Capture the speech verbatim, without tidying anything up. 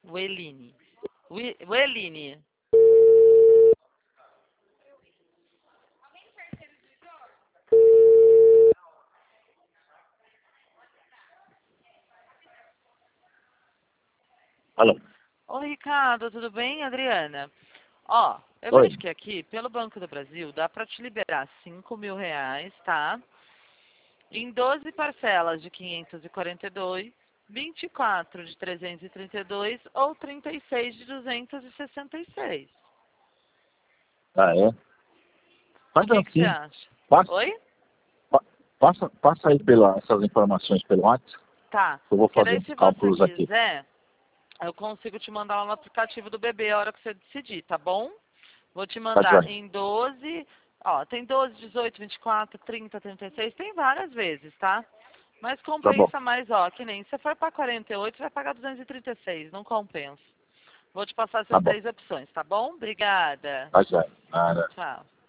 Weline. We- Weline. Alô? Oi, Ricardo, tudo bem? Adriana. Ó, eu Oi. vejo que aqui, pelo Banco do Brasil, dá para te liberar cinco mil reais, tá? Em doze parcelas de quinhentos e quarenta e dois, vinte e quatro de trezentos e trinta e dois ou trinta e seis de duzentos e sessenta e seis. Ah, é? O Faz que que você assim. acha? Passa, Oi? pa- passa, passa aí pela, essas informações pelo WhatsApp. Tá. Eu vou Porque fazer daí, uns se você cálculos aqui. quiser, eu consigo te mandar lá no aplicativo do bebê a hora que você decidir, tá bom? Vou te Tá mandar joia. em doze, ó, tem doze, dezoito, vinte e quatro, trinta, trinta e seis, tem várias vezes, tá? Mas Tá bom. compensa mais, ó, que nem se for para quarenta e oito, vai pagar duzentos e trinta e seis, não compensa. Vou te passar Tá essas bom. três opções, tá bom? Obrigada. Tá joia. Ah, Tchau.